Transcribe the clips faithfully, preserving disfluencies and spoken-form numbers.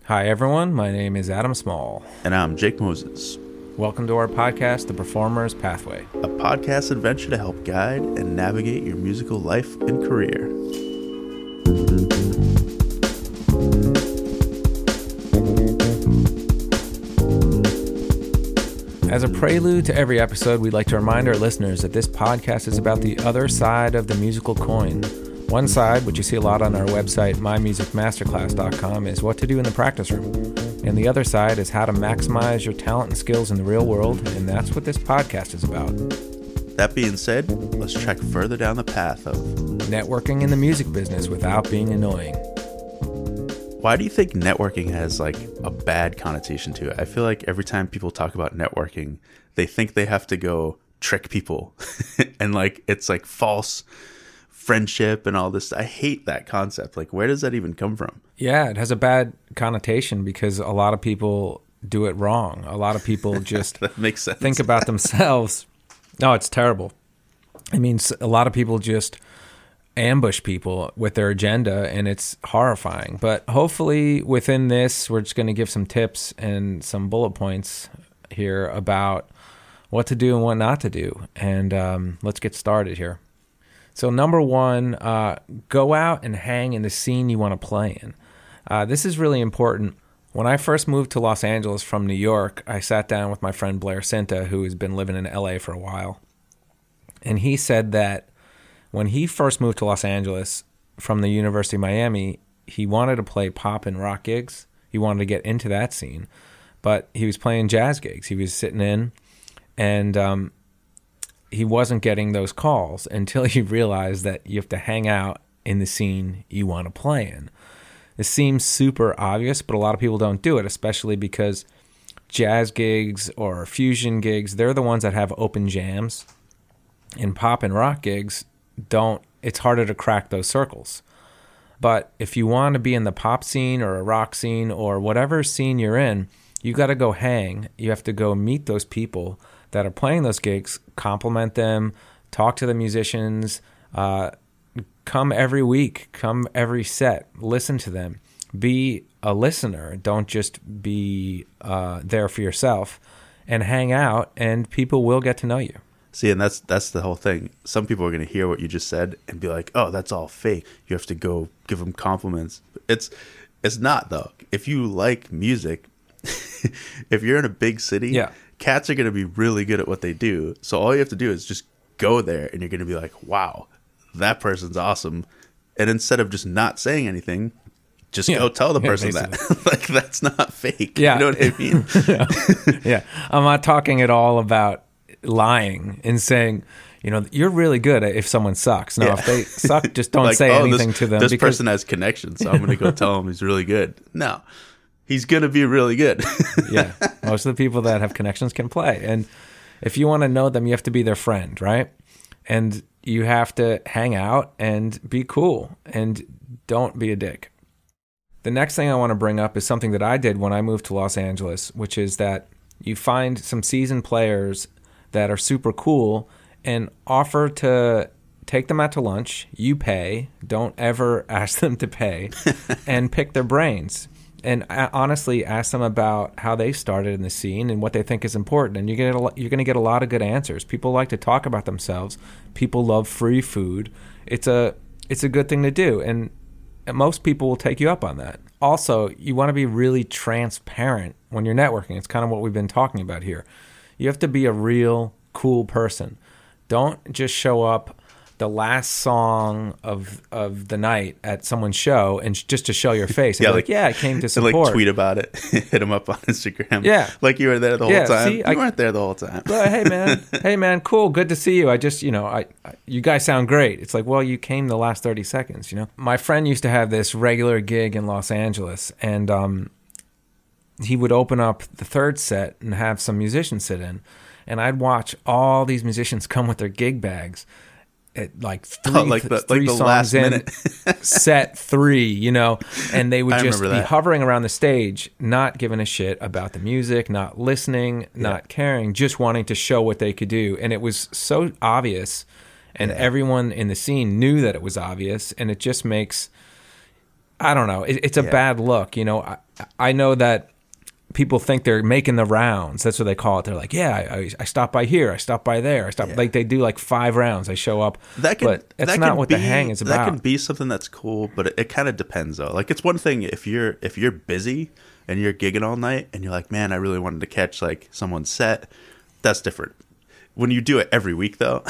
Hi, everyone. My name is Adam Small. And I'm Jake Moses. Welcome to our podcast, The Performer's Pathway, a podcast adventure to help guide and navigate your musical life and career. As a prelude to every episode, we'd like to remind our listeners that this podcast is about the other side of the musical coin. One side, which you see a lot on our website, my music masterclass dot com, is what to do in the practice room. And the other side is how to maximize your talent and skills in the real world, and that's what this podcast is about. That being said, let's trek further down the path of networking in the music business without being annoying. Why do you think networking has like a bad connotation to it? I feel like every time people talk about networking, they think they have to go trick people and like it's like false friendship and all this. I hate that concept. Like, where does that even come from? Yeah, it has a bad connotation because a lot of people do it wrong. A lot of people just that makes sense. think about themselves. No, it's terrible. I mean, a lot of people just ambush people with their agenda, and it's horrifying. But hopefully within this, we're just going to give some tips and some bullet points here about what to do and what not to do. And um, let's get started here. So number one, uh, go out and hang in the scene you want to play in. Uh, this is really important. When I first moved to Los Angeles from New York, I sat down with my friend Blair Cinta, who has been living in L A for a while. And he said that when he first moved to Los Angeles from the University of Miami, he wanted to play pop and rock gigs. He wanted to get into that scene. But he was playing jazz gigs. He was sitting in, and um, he wasn't getting those calls until he realized that you have to hang out in the scene you want to play in. It seems super obvious, but a lot of people don't do it, especially because jazz gigs or fusion gigs, they're the ones that have open jams. And pop and rock gigs don't, it's harder to crack those circles. But if you want to be in the pop scene or a rock scene or whatever scene you're in, you got to go hang. You have to go meet those people that are playing those gigs, compliment them, talk to the musicians, uh, come every week, come every set, listen to them. Be a listener. Don't just be uh, there for yourself, and hang out, and people will get to know you. See, and that's that's the whole thing. Some people are going to hear what you just said and be like, oh, that's all fake. You have to go give them compliments. It's, it's not, though. If you like music, if you're in a big city, yeah. Cats are going to be really good at what they do. So all you have to do is just go there, and you're going to be like, wow, that person's awesome. And instead of just not saying anything, just yeah. go tell the person yeah, that. Like, that's not fake. Yeah. You know what I mean? yeah. yeah. I'm not talking at all about lying and saying, you know, you're really good at if someone sucks. No, yeah. if they suck, just don't like, say oh, anything this, to them. This because person has connections, so I'm going to go tell him he's really good. No. He's going to be really good. Yeah. Most of the people that have connections can play. And if you want to know them, you have to be their friend, right? And you have to hang out and be cool and don't be a dick. The next thing I want to bring up is something that I did when I moved to Los Angeles, which is that you find some seasoned players that are super cool and offer to take them out to lunch. You pay. Don't ever ask them to pay. And pick their brains. And honestly, ask them about how they started in the scene and what they think is important. And you get a, you're going to get a lot of good answers. People like to talk about themselves. People love free food. It's a it's a good thing to do. And most people will take you up on that. Also, you want to be really transparent when you're networking. It's kind of what we've been talking about here. You have to be a real cool person. Don't just show up the last song of of the night at someone's show and just to show your face. And yeah, like, like, yeah, I came to support. Like tweet about it, hit them up on Instagram. Yeah, like you were there the whole yeah, time. See, you I, weren't there the whole time. Well, hey man, hey man, cool, good to see you. I just, you know, I, I you guys sound great. It's like, well, you came the last thirty seconds. You know, my friend used to have this regular gig in Los Angeles, and um, he would open up the third set and have some musicians sit in, and I'd watch all these musicians come with their gig bags. At like three, oh, like the, three like the songs last in, minute. set three, you know, and they would I just be that. hovering around the stage, not giving a shit about the music, not listening, yeah. not caring, just wanting to show what they could do. And it was so obvious, and yeah. everyone in the scene knew that it was obvious, and it just makes I don't know. It, it's a Yeah. bad look. You know, I, I know that people think they're making the rounds. That's what they call it. They're like, yeah, I, I stopped by here. I stopped by there. I stopped. Yeah. Like they do like five rounds. They show up. That can, but that's that not can what be, the hang is That about. can be something that's cool, but it, it kind of depends though. Like it's one thing if you're if you're busy and you're gigging all night and you're like, man, I really wanted to catch like someone's set. That's different. When you do it every week though,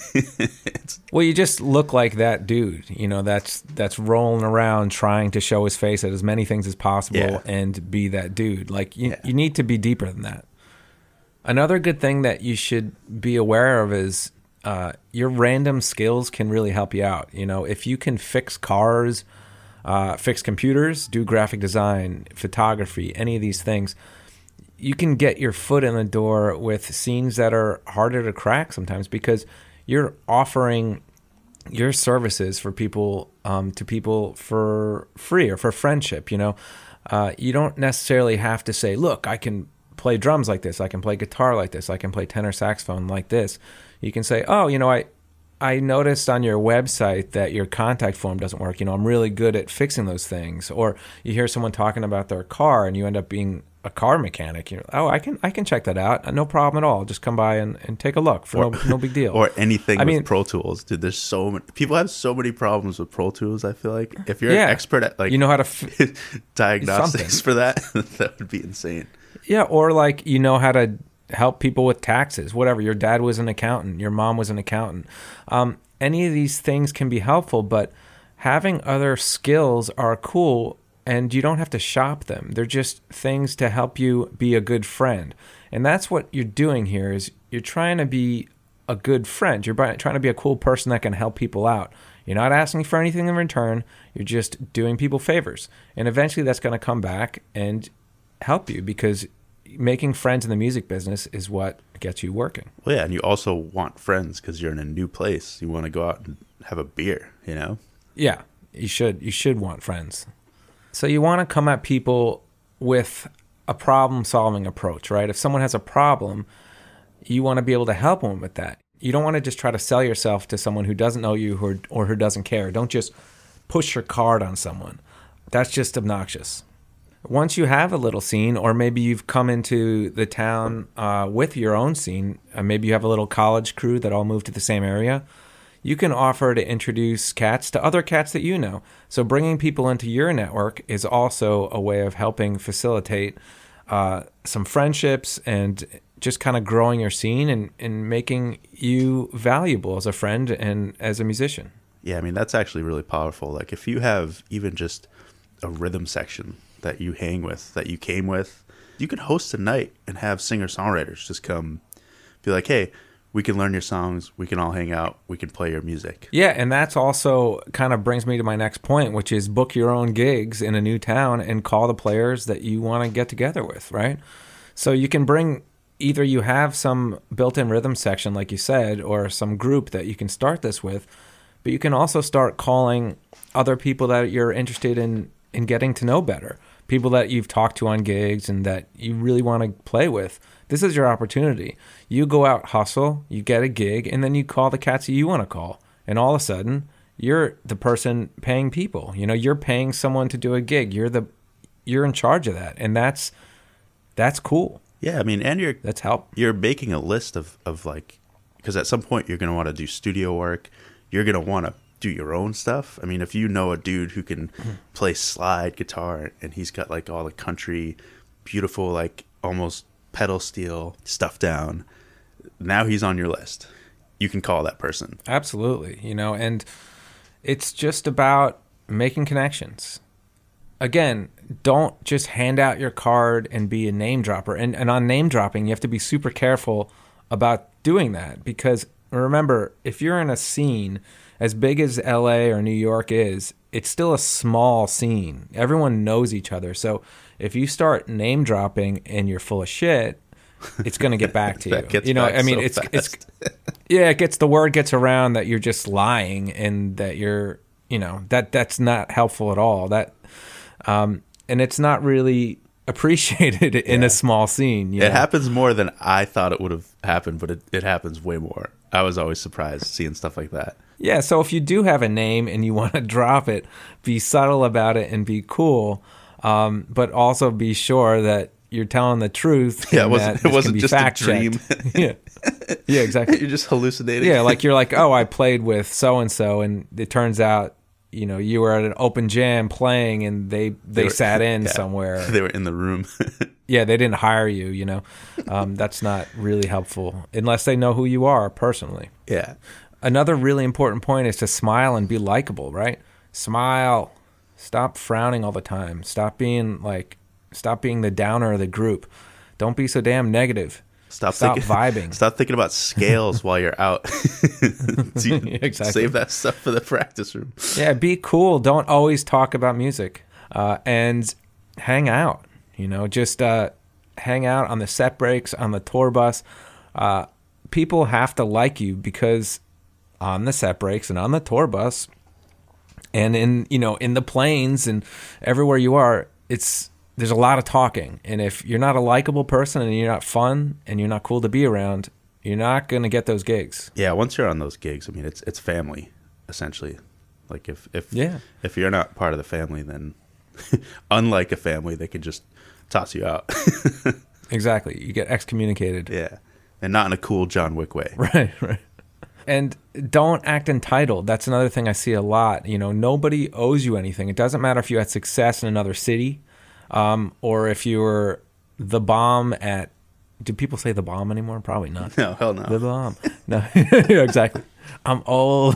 it's, Well, you just look like that dude, you know, that's that's rolling around trying to show his face at as many things as possible Yeah. and be that dude. Like, you, Yeah. you need to be deeper than that. Another good thing that you should be aware of is uh, your random skills can really help you out. You know, if you can fix cars, uh, fix computers, do graphic design, photography, any of these things, you can get your foot in the door with scenes that are harder to crack sometimes because you're offering your services for people um, to people for free or for friendship. You know, uh, you don't necessarily have to say, "Look, I can play drums like this. I can play guitar like this. I can play tenor saxophone like this." You can say, "Oh, you know, I I noticed on your website that your contact form doesn't work. You know, I'm really good at fixing those things." Or you hear someone talking about their car, and you end up being a car mechanic. You know, oh, I can I can check that out. No problem at all. Just come by and, and take a look. For Or- no, no big deal. or anything I with mean- Pro Tools, dude. There's so many people have so many problems with Pro Tools. I feel like if you're Yeah. an expert at like you know how to. F- diagnostics something. for that, that would be insane. Yeah, or like you know how to help people with taxes, whatever. Your dad was an accountant, your mom was an accountant. Um, any of these things can be helpful, but having other skills are cool, and you don't have to shop them. They're just things to help you be a good friend. And that's what you're doing here is you're trying to be a good friend. You're by- trying to be a cool person that can help people out. You're not asking for anything in return. You're just doing people favors. And eventually that's going to come back and help you because making friends in the music business is what gets you working. Well, yeah, and you also want friends because you're in a new place. You want to go out and have a beer, you know? Yeah, you should. You should want friends. So you want to come at people with a problem-solving approach, right? If someone has a problem, you want to be able to help them with that. You don't want to just try to sell yourself to someone who doesn't know you or, or who doesn't care. Don't just push your card on someone. That's just obnoxious. Once you have a little scene, or maybe you've come into the town uh, with your own scene, uh, maybe you have a little college crew that all moved to the same area, you can offer to introduce cats to other cats that you know. So bringing people into your network is also a way of helping facilitate uh, some friendships and just kind of growing your scene and, and making you valuable as a friend and as a musician. Yeah, I mean, that's actually really powerful. Like, if you have even just a rhythm section that you hang with, that you came with, you could host a night and have singer-songwriters just come be like, hey, we can learn your songs, we can all hang out, we can play your music. Yeah, and that's also kind of brings me to my next point, which is book your own gigs in a new town and call the players that you want to get together with, right? So you can bring, either you have some built-in rhythm section, like you said, or some group that you can start this with, but you can also start calling other people that you're interested in, in getting to know better, people that you've talked to on gigs and that you really want to play with. This is your opportunity. You go out, hustle, you get a gig, and then you call the cats that you want to call. And all of a sudden, you're the person paying people. You know, you're paying someone to do a gig. You're the you're in charge of that. And that's that's cool. Yeah, I mean, and you're That's help. you're making a list of, of like, because at some point you're going to want to do studio work. You're going to want to do your own stuff. I mean, if you know a dude who can play slide guitar and he's got like all the country, beautiful, like almost pedal steel stuff down, now he's on your list. You can call that person. Absolutely. You know, and it's just about making connections. Again, don't just hand out your card and be a name dropper. And, and on name dropping, you have to be super careful about doing that because remember, if you're in a scene as big as L A or New York is, it's still a small scene. Everyone knows each other. So if you start name dropping and you're full of shit, it's going to get back to you. That gets you know, back I mean, so it's fast. it's yeah, it gets the word gets around that you're just lying and that you're, you know, that that's not helpful at all. That um and it's not really appreciated in Yeah. a small scene. You It know? happens more than I thought it would have happened, but it, it happens way more. I was always surprised seeing stuff like that. Yeah, so if you do have a name and you want to drop it, be subtle about it and be cool, um, but also be sure that you're telling the truth. Yeah, it wasn't, it wasn't just a dream. yeah, yeah, exactly. You're just hallucinating. Yeah, like you're like, oh, I played with so and so, and it turns out, you know, you were at an open jam playing, and they they, they were, sat in yeah, somewhere. They were in the room. Yeah, they didn't hire you. You know, um, that's not really helpful unless they know who you are personally. Yeah. Another really important point is to smile and be likable, right? Smile. Stop frowning all the time. Stop being like, stop being the downer of the group. Don't be so damn negative. Stop, stop thinking, vibing. Stop thinking about scales while you're out. So you exactly. Save that stuff for the practice room. Yeah, be cool. Don't always talk about music. Uh, and hang out. You know, just uh, hang out on the set breaks, on the tour bus. Uh, people have to like you because on the set breaks and on the tour bus and in, you know, in the planes and everywhere you are, it's there's a lot of talking. And if you're not a likable person and you're not fun and you're not cool to be around, you're not going to get those gigs. Yeah, once you're on those gigs, I mean, it's it's family, essentially. Like if if yeah. if you're not part of the family, then unlike a family, they could just toss you out. Exactly. You get excommunicated. Yeah. And not in a cool John Wick way. Right, right. And don't act entitled. That's another thing I see a lot. You know, nobody owes you anything. It doesn't matter if you had success in another city, um, or if you were the bomb at. Do people say the bomb anymore? Probably not. No, hell no. The bomb. No, yeah, exactly. I'm old.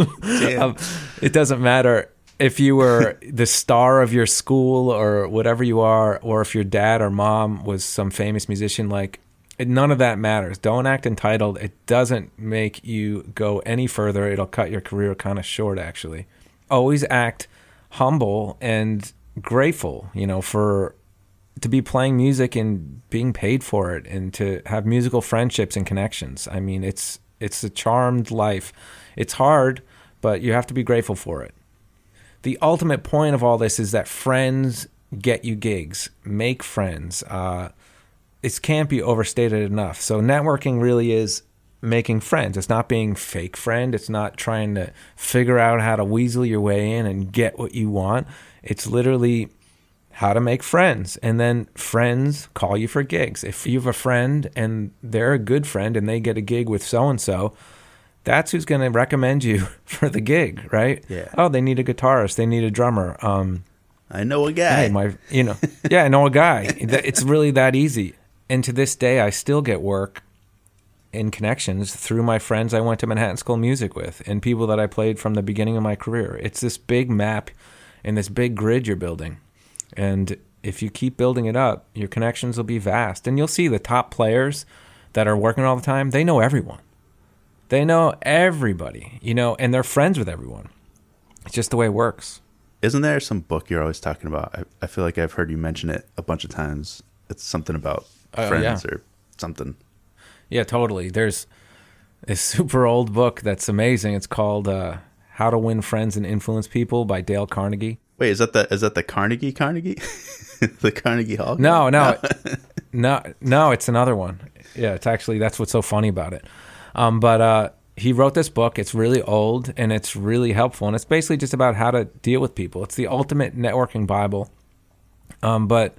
um, it doesn't matter if you were the star of your school or whatever you are, or if your dad or mom was some famous musician. Like, none of that matters. Don't act entitled. It doesn't make you go any further. It'll cut your career kind of short, actually. Always act humble and grateful, you know, for to be playing music and being paid for it and to have musical friendships and connections. I mean, it's it's a charmed life. It's hard, but you have to be grateful for it. The ultimate point of all this is that friends get you gigs. Make friends. Uh, it can't be overstated enough. So networking really is making friends. It's not being fake friend. It's not trying to figure out how to weasel your way in and get what you want. It's literally how to make friends. And then friends call you for gigs. If you have a friend and they're a good friend and they get a gig with so-and-so, that's who's going to recommend you for the gig, right? Yeah. Oh, they need a guitarist. They need a drummer. Um, I know a guy. Hey, my, you know, yeah, I know a guy. It's really that easy. And to this day, I still get work in connections through my friends I went to Manhattan School of Music with and people that I played from the beginning of my career. It's this big map and this big grid you're building. And if you keep building it up, your connections will be vast. And you'll see the top players that are working all the time, they know everyone. They know everybody, you know, and they're friends with everyone. It's just the way it works. Isn't there some book you're always talking about? I, I feel like I've heard you mention it a bunch of times. It's something about uh, friends yeah. or something. Yeah, totally. There's a super old book that's amazing. It's called uh, How to Win Friends and Influence People by Dale Carnegie. Wait, is that the is that the Carnegie Carnegie? The Carnegie Hall? No, no. no, no, it's another one. Yeah, it's actually, that's what's so funny about it. Um, but uh, he wrote this book. It's really old and it's really helpful. And it's basically just about how to deal with people. It's the ultimate networking Bible. Um, but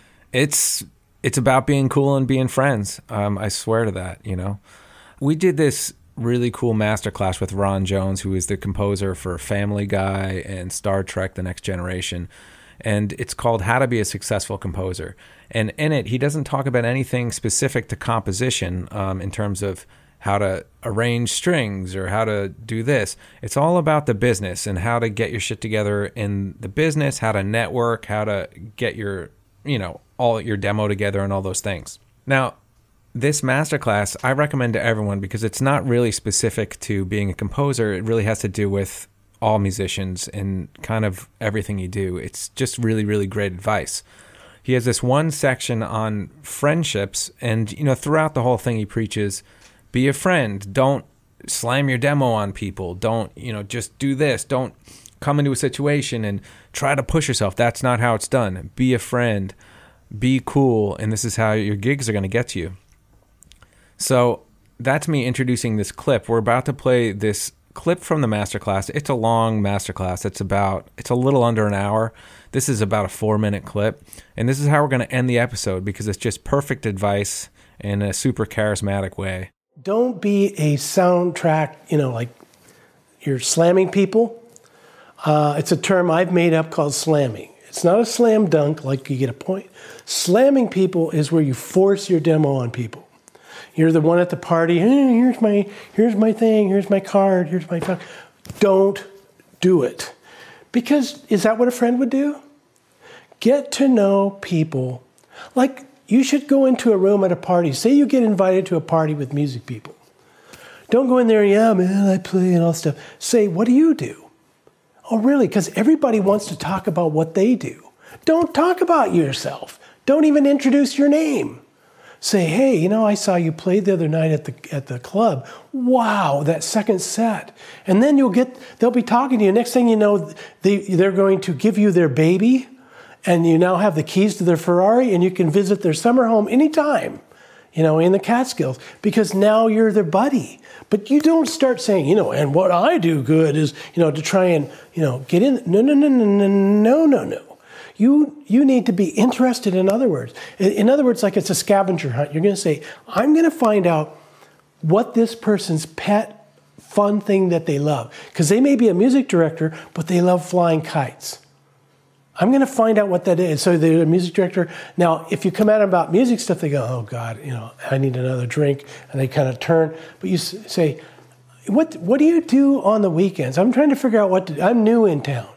it's it's about being cool and being friends. Um, I swear to that, you know. We did this really cool masterclass with Ron Jones, who is the composer for Family Guy and Star Trek: The Next Generation. And it's called How to Be a Successful Composer. And in it, he doesn't talk about anything specific to composition um, in terms of how to arrange strings or how to do this. It's all about the business and how to get your shit together in the business, how to network, how to get your, you know, all your demo together and all those things. Now, this masterclass I recommend to everyone because it's not really specific to being a composer. It really has to do with all musicians and kind of everything you do. It's just really, really great advice. He has this one section on friendships, and you know, throughout the whole thing he preaches, be a friend. Don't slam your demo on people. Don't, you know, just do this. Don't come into a situation and try to push yourself. That's not how it's done. Be a friend. Be cool, and this is how your gigs are going to get to you. So that's me introducing this clip. We're about to play this clip from the masterclass. It's a long masterclass. It's about, it's a little under an hour. This is about a four minute clip. And this is how we're going to end the episode because it's just perfect advice in a super charismatic way. Don't be a soundtrack, you know, like you're slamming people. Uh, it's a term I've made up called slamming. It's not a slam dunk like you get a point. Slamming people is where you force your demo on people. You're the one at the party, hey, here's my here's my thing, here's my card, here's my phone. Don't do it. Because is that what a friend would do? Get to know people. Like you should go into a room at a party. Say you get invited to a party with music people. Don't go in there, yeah, man, I play and all stuff. Say, what do you do? Oh, really? Because everybody wants to talk about what they do. Don't talk about yourself. Don't even introduce your name. Say, hey, you know, I saw you play the other night at the at the club. Wow, that second set. And then you'll get, they'll be talking to you. Next thing you know, they, they're going to give you their baby, and you now have the keys to their Ferrari, and you can visit their summer home anytime, you know, in the Catskills, because now you're their buddy. But you don't start saying, you know, and what I do good is, you know, to try and, you know, get in. No, no, no, no, no, no, no, no. You you need to be interested in other words. In, in other words, like it's a scavenger hunt. You're going to say, I'm going to find out what this person's pet fun thing that they love. Because they may be a music director, but they love flying kites. I'm going to find out what that is. So they're a music director. Now, if you come at them about music stuff, they go, oh, God, you know, I need another drink. And they kind of turn. But you say, what what do you do on the weekends? I'm trying to figure out what to do. I'm new in town.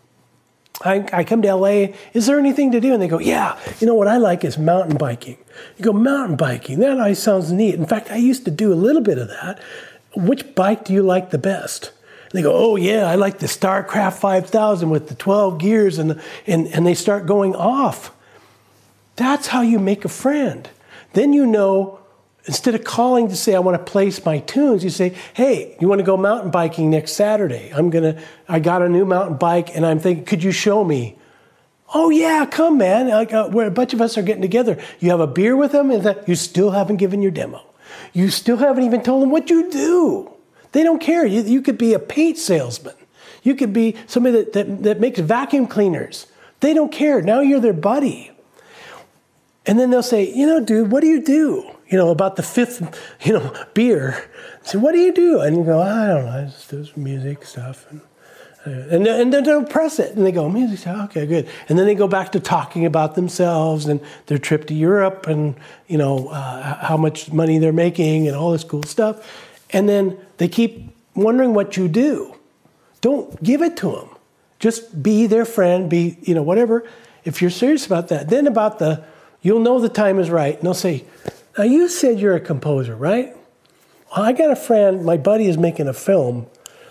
I, I come to L A. Is there anything to do? And they go, yeah, you know what I like is mountain biking. You go, mountain biking? That always sounds neat. In fact, I used to do a little bit of that. Which bike do you like the best? They go, oh, yeah, I like the StarCraft five thousand with the twelve gears, and, the, and, and they start going off. That's how you make a friend. Then you know, instead of calling to say, I want to place my tunes, you say, hey, you want to go mountain biking next Saturday? I'm going to, I got a new mountain bike, and I'm thinking, could you show me? Oh, yeah, come, man. Like, uh, where a bunch of us are getting together. You have a beer with them, and that you still haven't given your demo. You still haven't even told them what you do. They don't care. You, you could be a paint salesman. You could be somebody that, that, that makes vacuum cleaners. They don't care. Now you're their buddy. And then they'll say, you know, dude, what do you do? You know, about the fifth, you know, beer. So what do you do? And you go, I don't know. I just do some music stuff. And, and, and then they'll press it. And they go, music stuff, okay, good. And then they go back to talking about themselves and their trip to Europe and, you know, uh, how much money they're making and all this cool stuff. And then they keep wondering what you do. Don't give it to them. Just be their friend, be, you know, whatever. If you're serious about that. Then about the, you'll know the time is right. And they'll say, now you said you're a composer, right? Well, I got a friend, my buddy is making a film,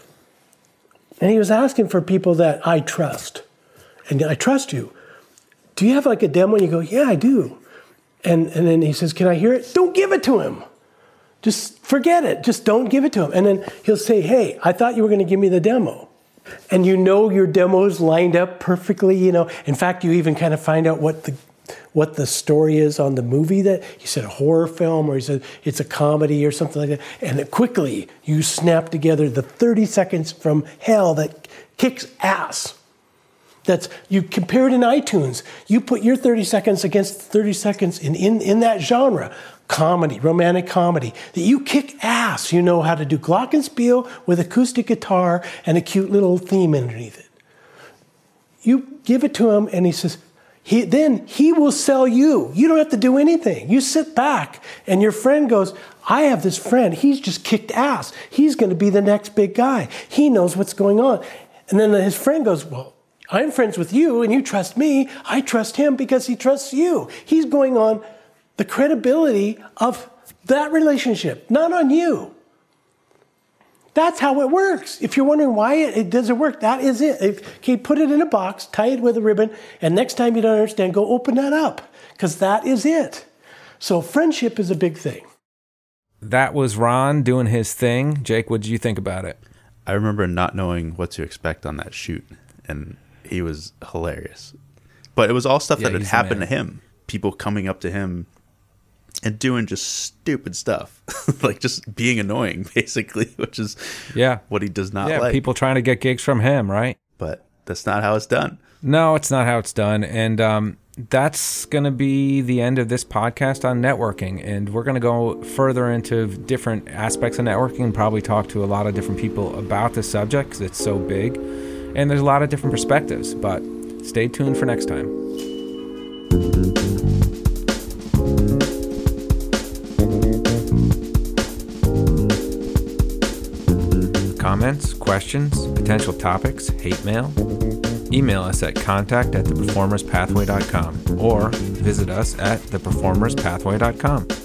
and he was asking for people that I trust. And I trust you. Do you have like a demo? And you go, yeah, I do. And, and then he says, can I hear it? Don't give it to him. Just forget it. Just don't give it to him. And then he'll say, hey, I thought you were going to give me the demo. And you know your demo's lined up perfectly, you know. In fact, you even kind of find out what the what the story is on the movie that he said a horror film or he said it's a comedy or something like that. And then quickly you snap together the thirty seconds from hell that kicks ass. That's, you compare it in iTunes. You put your thirty seconds against thirty seconds in, in, in that genre. Comedy, romantic comedy, that you kick ass. You know how to do glockenspiel with acoustic guitar and a cute little theme underneath it. You give it to him and he says, he, then he will sell you. You don't have to do anything. You sit back and your friend goes, I have this friend. He's just kicked ass. He's going to be the next big guy. He knows what's going on. And then his friend goes, well, I'm friends with you and you trust me. I trust him because he trusts you. He's going on the credibility of that relationship, not on you. That's how it works. If you're wondering why it, it doesn't work, that is it. If, okay, put it in a box, tie it with a ribbon, and next time you don't understand, go open that up, because that is it. So friendship is a big thing. That was Ron doing his thing. Jake, what did you think about it? I remember not knowing what to expect on that shoot, and he was hilarious. But it was all stuff Yeah, that had he's the happened to man. him. People coming up to him and doing just stupid stuff, like just being annoying, basically, which is yeah what he does not yeah, like. people trying to get gigs from him, right? But that's not how it's done. No, it's not how it's done. And um, that's going to be the end of this podcast on networking. And we're going to go further into different aspects of networking and probably talk to a lot of different people about the subject because it's so big. And there's a lot of different perspectives. But stay tuned for next time. Comments, questions, potential topics, hate mail? Email us at contact at the performers pathway dot com or visit us at the performers pathway dot com.